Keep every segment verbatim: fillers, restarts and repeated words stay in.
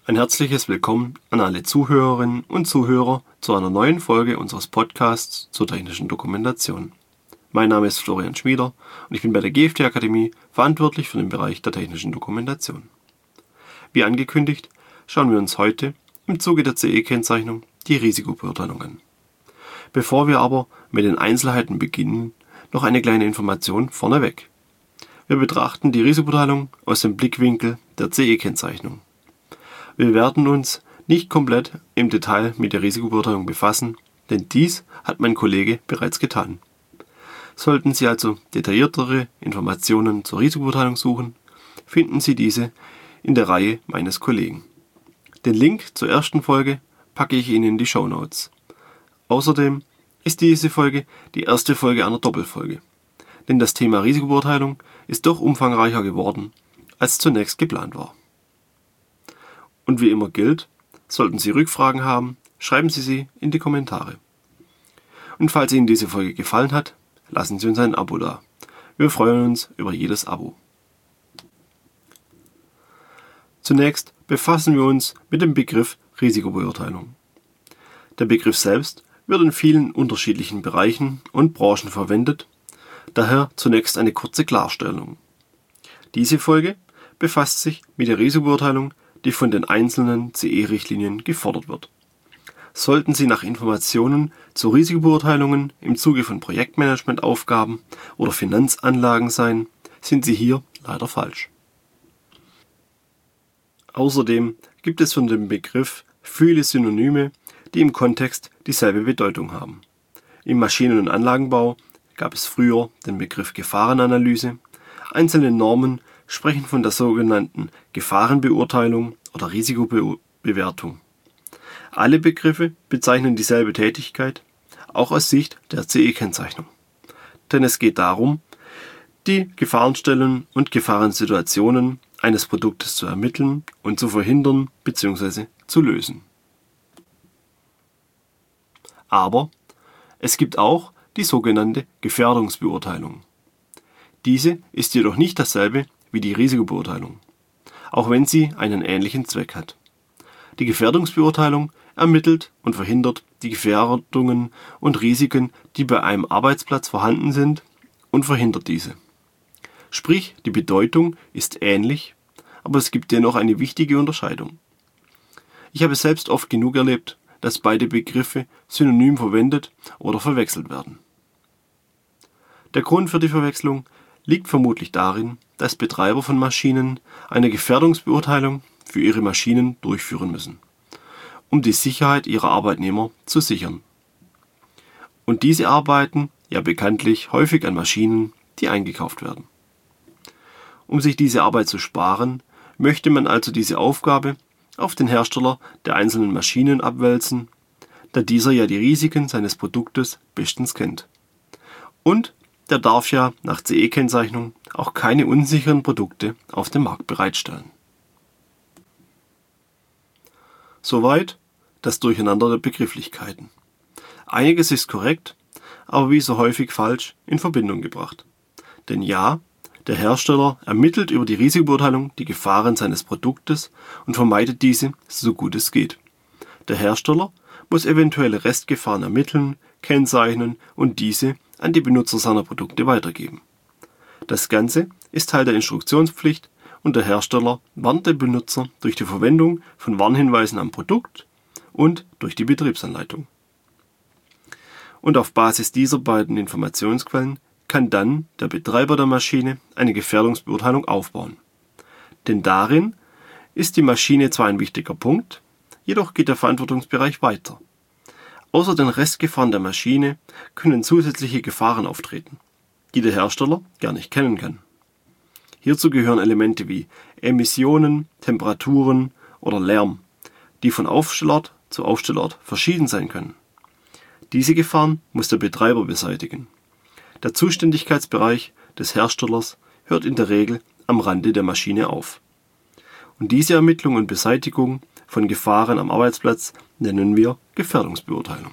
Ein herzliches Willkommen an alle Zuhörerinnen und Zuhörer zu einer neuen Folge unseres Podcasts zur technischen Dokumentation. Mein Name ist Florian Schmieder und ich bin bei der G F T Akademie verantwortlich für den Bereich der technischen Dokumentation. Wie angekündigt, schauen wir uns heute im Zuge der C E-Kennzeichnung die Risikobeurteilung an. Bevor wir aber mit den Einzelheiten beginnen, noch eine kleine Information vorneweg. Wir betrachten die Risikobeurteilung aus dem Blickwinkel der C E-Kennzeichnung. Wir werden uns nicht komplett im Detail mit der Risikobeurteilung befassen, denn dies hat mein Kollege bereits getan. Sollten Sie also detailliertere Informationen zur Risikobeurteilung suchen, finden Sie diese in der Reihe meines Kollegen. Den Link zur ersten Folge packe ich Ihnen in die Shownotes. Außerdem ist diese Folge die erste Folge einer Doppelfolge, denn das Thema Risikobeurteilung ist doch umfangreicher geworden, als zunächst geplant war. Und wie immer gilt, sollten Sie Rückfragen haben, schreiben Sie sie in die Kommentare. Und falls Ihnen diese Folge gefallen hat, lassen Sie uns ein Abo da. Wir freuen uns über jedes Abo. Zunächst befassen wir uns mit dem Begriff Risikobeurteilung. Der Begriff selbst wird in vielen unterschiedlichen Bereichen und Branchen verwendet, daher zunächst eine kurze Klarstellung. Diese Folge befasst sich mit der Risikobeurteilung, die von den einzelnen C E-Richtlinien gefordert wird. Sollten Sie nach Informationen zu Risikobeurteilungen im Zuge von Projektmanagementaufgaben oder Finanzanlagen sein, sind Sie hier leider falsch. Außerdem gibt es für den Begriff viele Synonyme, die im Kontext dieselbe Bedeutung haben. Im Maschinen- und Anlagenbau gab es früher den Begriff Gefahrenanalyse. Einzelne Normen sprechen von der sogenannten Gefahrenbeurteilung oder Risikobewertung. Alle Begriffe bezeichnen dieselbe Tätigkeit, auch aus Sicht der C E-Kennzeichnung. Denn es geht darum, die Gefahrenstellen und Gefahrensituationen eines Produktes zu ermitteln und zu verhindern bzw. zu lösen. Aber es gibt auch die sogenannte Gefährdungsbeurteilung. Diese ist jedoch nicht dasselbe wie die Risikobeurteilung, auch wenn sie einen ähnlichen Zweck hat. Die Gefährdungsbeurteilung ermittelt und verhindert die Gefährdungen und Risiken, die bei einem Arbeitsplatz vorhanden sind, und verhindert diese. Sprich, die Bedeutung ist ähnlich, aber es gibt dennoch eine wichtige Unterscheidung. Ich habe selbst oft genug erlebt, dass beide Begriffe synonym verwendet oder verwechselt werden. Der Grund für die Verwechslung liegt vermutlich darin, dass Betreiber von Maschinen eine Gefährdungsbeurteilung für ihre Maschinen durchführen müssen, um die Sicherheit ihrer Arbeitnehmer zu sichern. Und diese arbeiten ja bekanntlich häufig an Maschinen, die eingekauft werden. Um sich diese Arbeit zu sparen, möchte man also diese Aufgabe auf den Hersteller der einzelnen Maschinen abwälzen, da dieser ja die Risiken seines Produktes bestens kennt. Und der darf ja nach C E-Kennzeichnung auch keine unsicheren Produkte auf dem Markt bereitstellen. Soweit das Durcheinander der Begrifflichkeiten. Einiges ist korrekt, aber wie so häufig falsch in Verbindung gebracht. Denn ja, der Hersteller ermittelt über die Risikobeurteilung die Gefahren seines Produktes und vermeidet diese, so gut es geht. Der Hersteller muss eventuelle Restgefahren ermitteln, kennzeichnen und diese an die Benutzer seiner Produkte weitergeben. Das Ganze ist Teil der Instruktionspflicht und der Hersteller warnt den Benutzer durch die Verwendung von Warnhinweisen am Produkt und durch die Betriebsanleitung. Und auf Basis dieser beiden Informationsquellen kann dann der Betreiber der Maschine eine Gefährdungsbeurteilung aufbauen. Denn darin ist die Maschine zwar ein wichtiger Punkt, jedoch geht der Verantwortungsbereich weiter. Außer den Restgefahren der Maschine können zusätzliche Gefahren auftreten, die der Hersteller gar nicht kennen kann. Hierzu gehören Elemente wie Emissionen, Temperaturen oder Lärm, die von Aufstellort zu Aufstellort verschieden sein können. Diese Gefahren muss der Betreiber beseitigen. Der Zuständigkeitsbereich des Herstellers hört in der Regel am Rande der Maschine auf. Und diese Ermittlung und Beseitigung von Gefahren am Arbeitsplatz nennen wir Gefährdungsbeurteilung.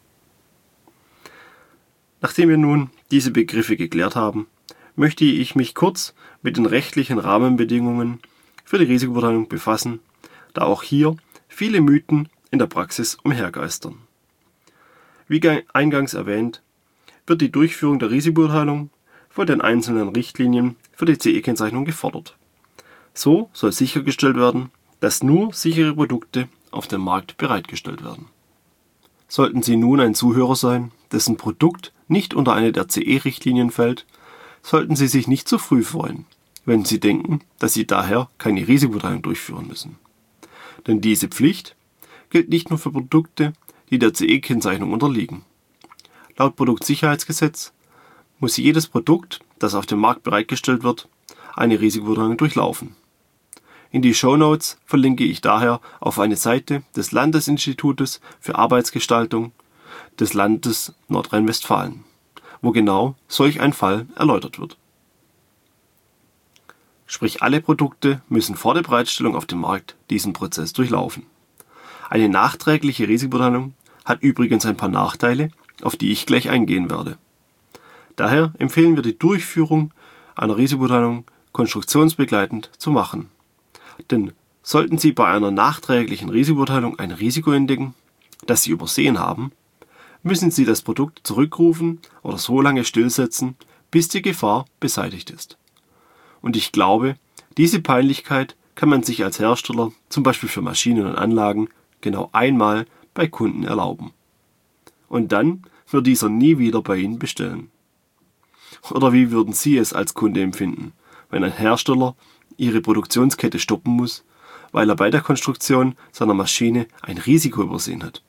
Nachdem wir nun diese Begriffe geklärt haben, möchte ich mich kurz mit den rechtlichen Rahmenbedingungen für die Risikobeurteilung befassen, da auch hier viele Mythen in der Praxis umhergeistern. Wie eingangs erwähnt, wird die Durchführung der Risikobeurteilung von den einzelnen Richtlinien für die C E-Kennzeichnung gefordert. So soll sichergestellt werden, dass nur sichere Produkte auf dem Markt bereitgestellt werden. Sollten Sie nun ein Zuhörer sein, dessen Produkt nicht unter eine der C E-Richtlinien fällt, sollten Sie sich nicht zu früh freuen, wenn Sie denken, dass Sie daher keine Risikobeurteilung durchführen müssen. Denn diese Pflicht gilt nicht nur für Produkte, die der C E-Kennzeichnung unterliegen. Laut Produktsicherheitsgesetz muss jedes Produkt, das auf dem Markt bereitgestellt wird, eine Risikobeurteilung durchlaufen. In die Shownotes verlinke ich daher auf eine Seite des Landesinstitutes für Arbeitsgestaltung des Landes Nordrhein-Westfalen, wo genau solch ein Fall erläutert wird. Sprich, alle Produkte müssen vor der Bereitstellung auf dem Markt diesen Prozess durchlaufen. Eine nachträgliche Risikobeurteilung hat übrigens ein paar Nachteile, auf die ich gleich eingehen werde. Daher empfehlen wir die Durchführung einer Risikobeurteilung konstruktionsbegleitend zu machen. Denn sollten Sie bei einer nachträglichen Risikobeurteilung ein Risiko entdecken, das Sie übersehen haben, müssen Sie das Produkt zurückrufen oder so lange stillsetzen, bis die Gefahr beseitigt ist. Und ich glaube, diese Peinlichkeit kann man sich als Hersteller, zum Beispiel für Maschinen und Anlagen, genau einmal bei Kunden erlauben. Und dann wird dieser nie wieder bei Ihnen bestellen. Oder wie würden Sie es als Kunde empfinden, wenn ein Hersteller Ihre Produktionskette stoppen muss, weil er bei der Konstruktion seiner Maschine ein Risiko übersehen hat?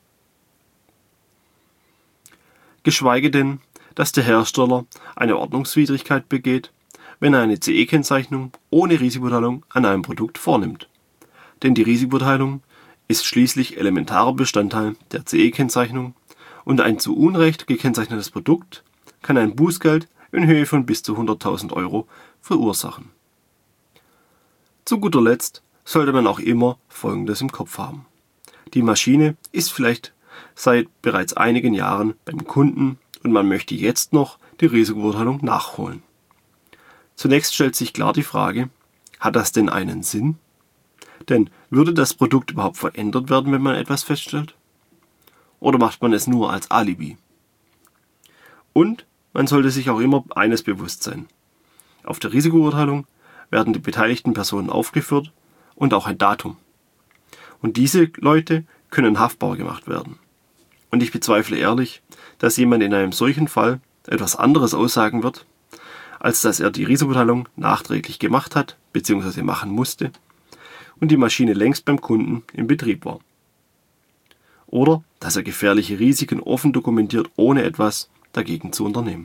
Geschweige denn, dass der Hersteller eine Ordnungswidrigkeit begeht, wenn er eine C E-Kennzeichnung ohne Risikobeurteilung an einem Produkt vornimmt. Denn die Risikobeurteilung ist schließlich elementarer Bestandteil der C E-Kennzeichnung und ein zu Unrecht gekennzeichnetes Produkt kann ein Bußgeld in Höhe von bis zu hunderttausend Euro verursachen. Zu guter Letzt sollte man auch immer Folgendes im Kopf haben. Die Maschine ist vielleicht seit bereits einigen Jahren beim Kunden und man möchte jetzt noch die Risikobeurteilung nachholen. Zunächst stellt sich klar die Frage, hat das denn einen Sinn? Denn würde das Produkt überhaupt verändert werden, wenn man etwas feststellt? Oder macht man es nur als Alibi? Und man sollte sich auch immer eines bewusst sein. Auf der Risikobeurteilung werden die beteiligten Personen aufgeführt und auch ein Datum. Und diese Leute können haftbar gemacht werden. Und ich bezweifle ehrlich, dass jemand in einem solchen Fall etwas anderes aussagen wird, als dass er die Risikobeurteilung nachträglich gemacht hat bzw. machen musste und die Maschine längst beim Kunden im Betrieb war. Oder dass er gefährliche Risiken offen dokumentiert, ohne etwas dagegen zu unternehmen.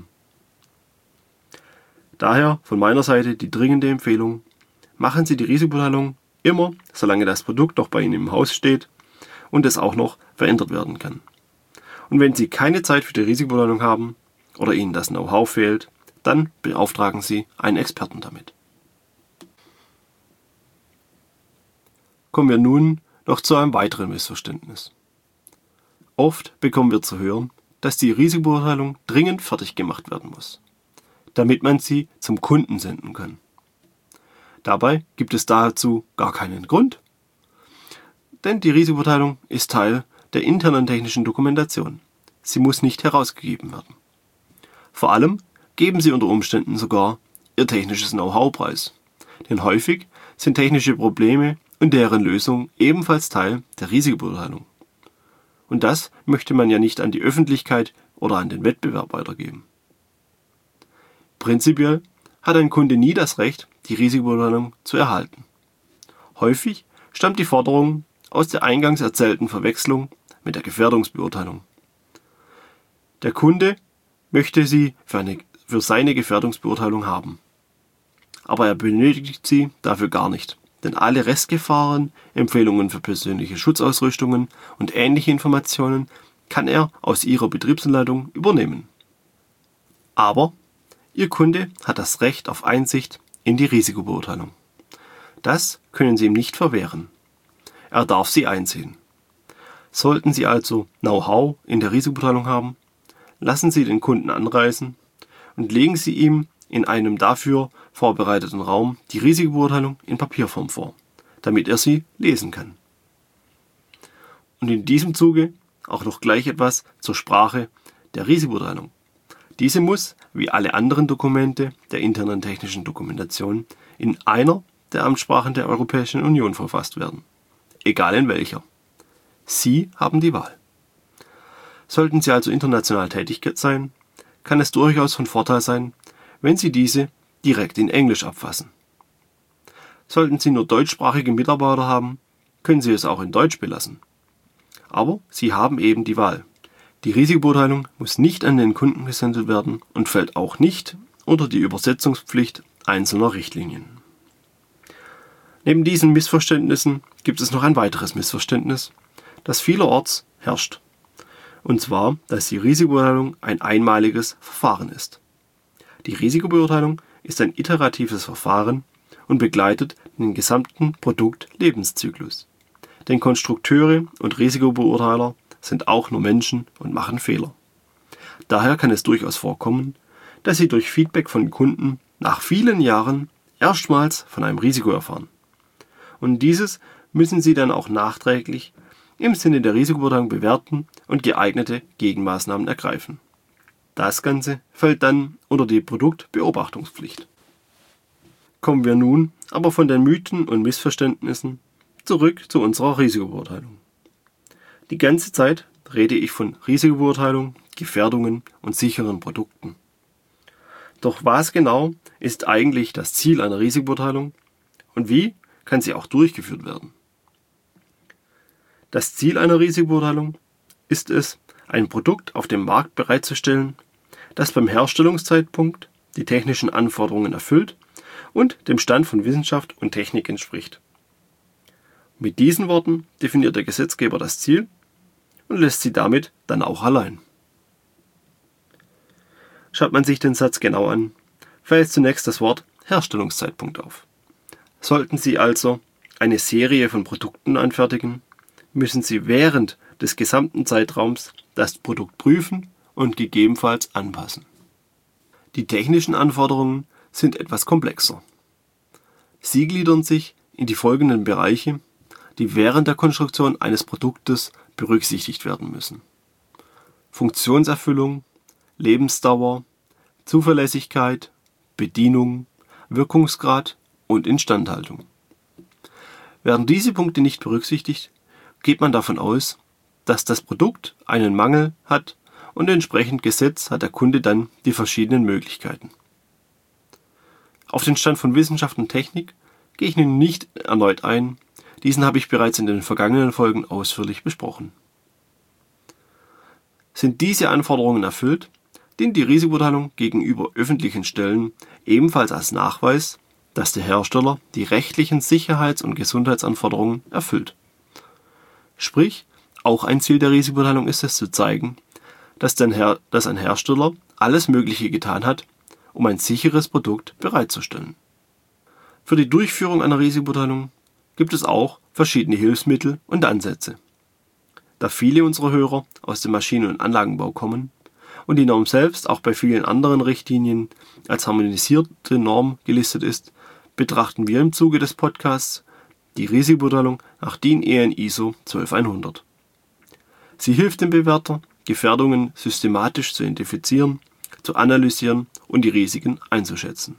Daher von meiner Seite die dringende Empfehlung, machen Sie die Risikobeurteilung immer, solange das Produkt noch bei Ihnen im Haus steht und es auch noch verändert werden kann. Und wenn Sie keine Zeit für die Risikobeurteilung haben oder Ihnen das Know-how fehlt, dann beauftragen Sie einen Experten damit. Kommen wir nun noch zu einem weiteren Missverständnis. Oft bekommen wir zu hören, dass die Risikobeurteilung dringend fertig gemacht werden muss, damit man sie zum Kunden senden kann. Dabei gibt es dazu gar keinen Grund, denn die Risikobeurteilung ist Teil der internen technischen Dokumentation. Sie muss nicht herausgegeben werden. Vor allem geben sie unter Umständen sogar ihr technisches Know-how preis, denn häufig sind technische Probleme und deren Lösung ebenfalls Teil der Risikobeurteilung. Und das möchte man ja nicht an die Öffentlichkeit oder an den Wettbewerb weitergeben. Prinzipiell hat ein Kunde nie das Recht, die Risikobeurteilung zu erhalten. Häufig stammt die Forderung aus der eingangs erzählten Verwechslung mit der Gefährdungsbeurteilung. Der Kunde möchte sie für, eine, für seine Gefährdungsbeurteilung haben. Aber er benötigt sie dafür gar nicht, denn alle Restgefahren, Empfehlungen für persönliche Schutzausrüstungen und ähnliche Informationen kann er aus Ihrer Betriebsanleitung übernehmen. Aber Ihr Kunde hat das Recht auf Einsicht in die Risikobeurteilung. Das können Sie ihm nicht verwehren. Er darf sie einsehen. Sollten Sie also Know-how in der Risikobeurteilung haben, lassen Sie den Kunden anreisen und legen Sie ihm in einem dafür vorbereiteten Raum die Risikobeurteilung in Papierform vor, damit er sie lesen kann. und in diesem Zuge auch noch gleich etwas zur Sprache der Risikobeurteilung. Diese muss, wie alle anderen Dokumente der internen technischen Dokumentation, in einer der Amtssprachen der Europäischen Union verfasst werden. Egal in welcher. Sie haben die Wahl. Sollten Sie also international tätig sein, kann es durchaus von Vorteil sein, wenn Sie diese direkt in Englisch abfassen. Sollten Sie nur deutschsprachige Mitarbeiter haben, können Sie es auch in Deutsch belassen. Aber Sie haben eben die Wahl. Die Risikobeurteilung muss nicht an den Kunden gesendet werden und fällt auch nicht unter die Übersetzungspflicht einzelner Richtlinien. Neben diesen Missverständnissen gibt es noch ein weiteres Missverständnis, das vielerorts herrscht. Und zwar, dass die Risikobeurteilung ein einmaliges Verfahren ist. Die Risikobeurteilung ist ein iteratives Verfahren und begleitet den gesamten Produktlebenszyklus. Denn Konstrukteure und Risikobeurteiler sind auch nur Menschen und machen Fehler. Daher kann es durchaus vorkommen, dass Sie durch Feedback von Kunden nach vielen Jahren erstmals von einem Risiko erfahren. Und dieses müssen Sie dann auch nachträglich im Sinne der Risikobeurteilung bewerten und geeignete Gegenmaßnahmen ergreifen. Das Ganze fällt dann unter die Produktbeobachtungspflicht. Kommen wir nun aber von den Mythen und Missverständnissen zurück zu unserer Risikobeurteilung. Die ganze Zeit rede ich von Risikobeurteilung, Gefährdungen und sicheren Produkten. Doch was genau ist eigentlich das Ziel einer Risikobeurteilung und wie kann sie auch durchgeführt werden? Das Ziel einer Risikobeurteilung ist es, ein Produkt auf dem Markt bereitzustellen, das beim Herstellungszeitpunkt die technischen Anforderungen erfüllt und dem Stand von Wissenschaft und Technik entspricht. Mit diesen Worten definiert der Gesetzgeber das Ziel und lässt sie damit dann auch allein. Schaut man sich den Satz genau an, fällt zunächst das Wort Herstellungszeitpunkt auf. Sollten Sie also eine Serie von Produkten anfertigen, müssen Sie während des gesamten Zeitraums das Produkt prüfen und gegebenenfalls anpassen. Die technischen Anforderungen sind etwas komplexer. Sie gliedern sich in die folgenden Bereiche, die während der Konstruktion eines Produktes berücksichtigt werden müssen: Funktionserfüllung, Lebensdauer, Zuverlässigkeit, Bedienung, Wirkungsgrad und Instandhaltung. Werden diese Punkte nicht berücksichtigt, geht man davon aus, dass das Produkt einen Mangel hat und entsprechend gesetzt hat der Kunde dann die verschiedenen Möglichkeiten. Auf den Stand von Wissenschaft und Technik gehe ich nun nicht erneut ein, diesen habe ich bereits in den vergangenen Folgen ausführlich besprochen. Sind diese Anforderungen erfüllt, dient die Risikobeurteilung gegenüber öffentlichen Stellen ebenfalls als Nachweis, dass der Hersteller die rechtlichen Sicherheits- und Gesundheitsanforderungen erfüllt. Sprich, auch ein Ziel der Risikobeurteilung ist es zu zeigen, dass, den Her- dass ein Hersteller alles Mögliche getan hat, um ein sicheres Produkt bereitzustellen. Für die Durchführung einer Risikobeurteilung gibt es auch verschiedene Hilfsmittel und Ansätze. Da viele unserer Hörer aus dem Maschinen- und Anlagenbau kommen und die Norm selbst auch bei vielen anderen Richtlinien als harmonisierte Norm gelistet ist, betrachten wir im Zuge des Podcasts die Risikobeurteilung nach DIN E N I S O zwölfhundert. Sie hilft dem Bewerter, Gefährdungen systematisch zu identifizieren, zu analysieren und die Risiken einzuschätzen.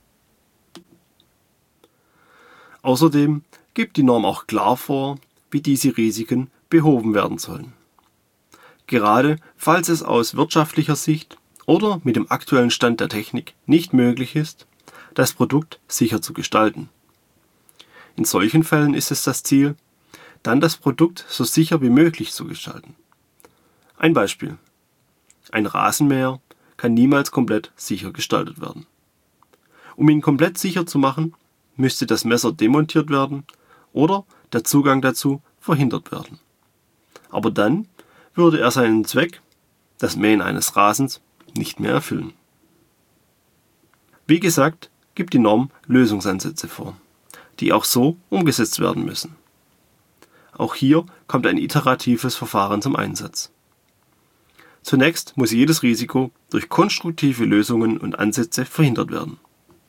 Außerdem gibt die Norm auch klar vor, wie diese Risiken behoben werden sollen. Gerade falls es aus wirtschaftlicher Sicht oder mit dem aktuellen Stand der Technik nicht möglich ist, das Produkt sicher zu gestalten. In solchen Fällen ist es das Ziel, dann das Produkt so sicher wie möglich zu gestalten. Ein Beispiel: Ein Rasenmäher kann niemals komplett sicher gestaltet werden. Um ihn komplett sicher zu machen, müsste das Messer demontiert werden oder der Zugang dazu verhindert werden. Aber dann würde er seinen Zweck, das Mähen eines Rasens, nicht mehr erfüllen. Wie gesagt, gibt die Norm Lösungsansätze vor, die auch so umgesetzt werden müssen. Auch hier kommt ein iteratives Verfahren zum Einsatz. Zunächst muss jedes Risiko durch konstruktive Lösungen und Ansätze verhindert werden.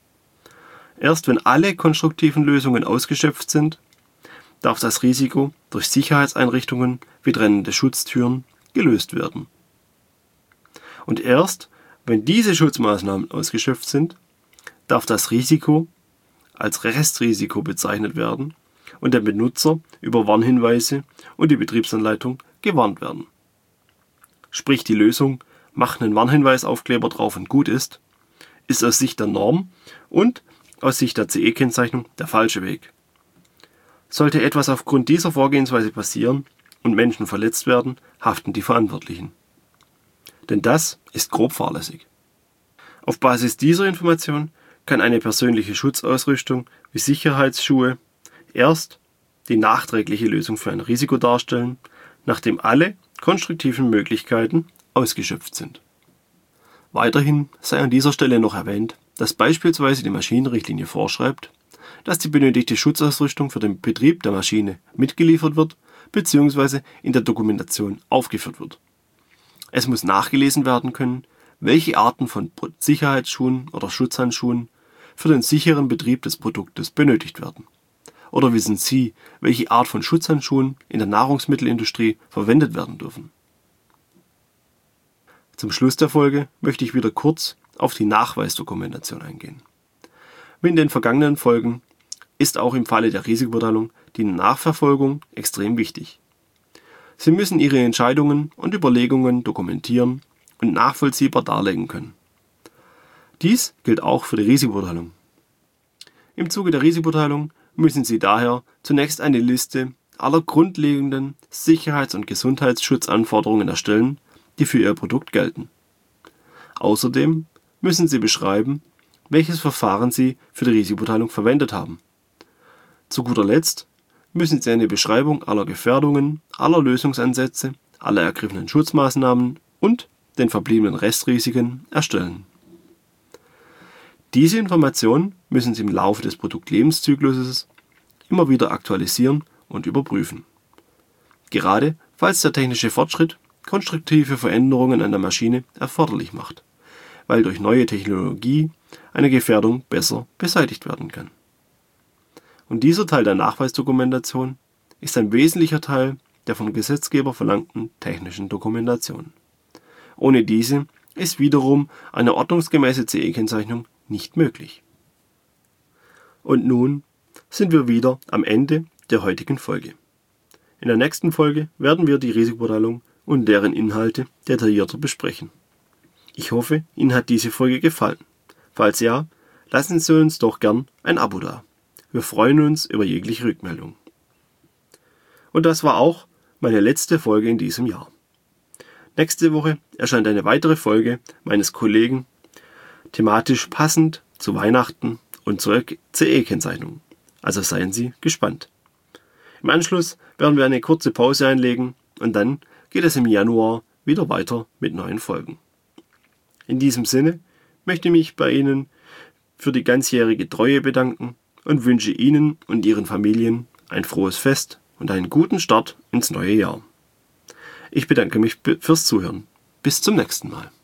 Erst wenn alle konstruktiven Lösungen ausgeschöpft sind, darf das Risiko durch Sicherheitseinrichtungen wie trennende Schutztüren gelöst werden. Und erst, wenn diese Schutzmaßnahmen ausgeschöpft sind, darf das Risiko als Restrisiko bezeichnet werden und der Benutzer über Warnhinweise und die Betriebsanleitung gewarnt werden. Sprich, die Lösung "Mach einen Warnhinweisaufkleber drauf und gut ist", ist aus Sicht der Norm und aus Sicht der C E-Kennzeichnung der falsche Weg. Sollte etwas aufgrund dieser Vorgehensweise passieren und Menschen verletzt werden, haften die Verantwortlichen. Denn das ist grob fahrlässig. Auf Basis dieser Information kann eine persönliche Schutzausrüstung wie Sicherheitsschuhe erst die nachträgliche Lösung für ein Risiko darstellen, nachdem alle konstruktiven Möglichkeiten ausgeschöpft sind. Weiterhin sei an dieser Stelle noch erwähnt, dass beispielsweise die Maschinenrichtlinie vorschreibt, dass die benötigte Schutzausrüstung für den Betrieb der Maschine mitgeliefert wird bzw. in der Dokumentation aufgeführt wird. Es muss nachgelesen werden können, welche Arten von Sicherheitsschuhen oder Schutzhandschuhen für den sicheren Betrieb des Produktes benötigt werden. Oder wissen Sie, welche Art von Schutzhandschuhen in der Nahrungsmittelindustrie verwendet werden dürfen? Zum Schluss der Folge möchte ich wieder kurz auf die Nachweisdokumentation eingehen. Wie in den vergangenen Folgen ist auch im Falle der Risikobeurteilung die Nachverfolgung extrem wichtig. Sie müssen Ihre Entscheidungen und Überlegungen dokumentieren und nachvollziehbar darlegen können. Dies gilt auch für die Risikobeurteilung. Im Zuge der Risikobeurteilung müssen Sie daher zunächst eine Liste aller grundlegenden Sicherheits- und Gesundheitsschutzanforderungen erstellen, die für Ihr Produkt gelten. Außerdem müssen Sie beschreiben, welches Verfahren Sie für die Risikobeurteilung verwendet haben. Zu guter Letzt müssen Sie eine Beschreibung aller Gefährdungen, aller Lösungsansätze, aller ergriffenen Schutzmaßnahmen und den verbliebenen Restrisiken erstellen. Diese Informationen müssen Sie im Laufe des Produktlebenszykluses immer wieder aktualisieren und überprüfen. Gerade falls der technische Fortschritt konstruktive Veränderungen an der Maschine erforderlich macht, weil durch neue Technologie eine Gefährdung besser beseitigt werden kann. Und dieser Teil der Nachweisdokumentation ist ein wesentlicher Teil der vom Gesetzgeber verlangten technischen Dokumentation. Ohne diese ist wiederum eine ordnungsgemäße C E-Kennzeichnung nicht möglich. Und nun sind wir wieder am Ende der heutigen Folge. In der nächsten Folge werden wir die Risikobeurteilung und deren Inhalte detaillierter besprechen. Ich hoffe, Ihnen hat diese Folge gefallen. Falls ja, lassen Sie uns doch gern ein Abo da. Wir freuen uns über jegliche Rückmeldung. Und das war auch meine letzte Folge in diesem Jahr. Nächste Woche erscheint eine weitere Folge meines Kollegen, thematisch passend zu Weihnachten und zur C E-Kennzeichnung. Also seien Sie gespannt. Im Anschluss werden wir eine kurze Pause einlegen und dann geht es im Januar wieder weiter mit neuen Folgen. In diesem Sinne möchte ich mich bei Ihnen für die ganzjährige Treue bedanken und wünsche Ihnen und Ihren Familien ein frohes Fest und einen guten Start ins neue Jahr. Ich bedanke mich fürs Zuhören. Bis zum nächsten Mal.